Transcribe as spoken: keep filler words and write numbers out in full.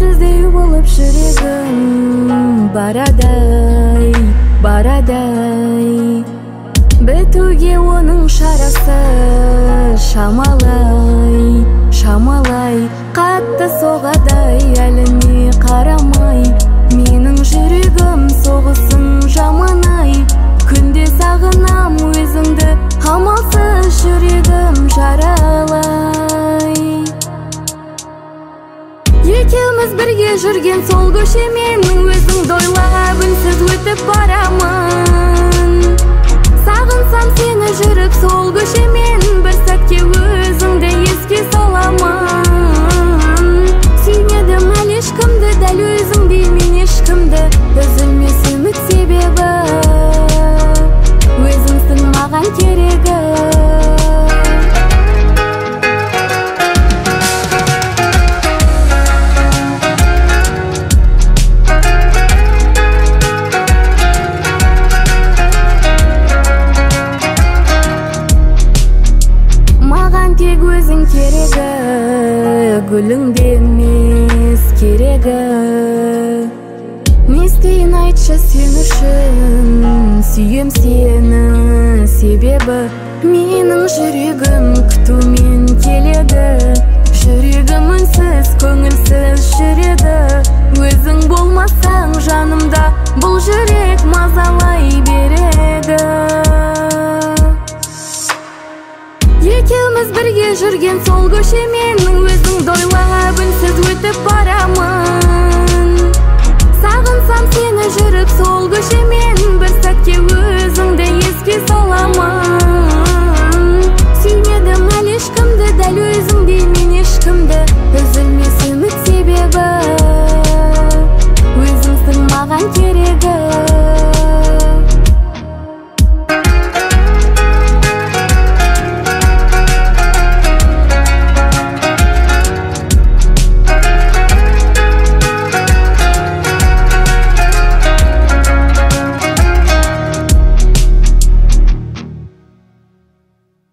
іздеу болып жүрегім барадай, барадай. Бітуге оның шарасы шамалай, шамалай. Қатты соғадай әліне қарамай, менің жүрегім соғысын жаманай. Күнде сағынам өзіңді, амалсыз жүрегім жаралай. Екеуміз бірге жүрген сол көшемен өзіңді ойлап үнсіз өтіп барамын. Сағынсам сені жүріп сол көшемен бір сәтке өзіңді еске саламын. Сүймедім әлі ешкімді, дәл өзіңдей мен ешкімді. Үзілмес үміт себебі өзіңсің маған керегі. Тек өзің керегі, гүліңде емес керегі. Не істейін айтшы сен үшін, сүйем сені себебі. Менің жүрегім күтумен келеді, жүрегім үнсіз көңілсіз жүреді.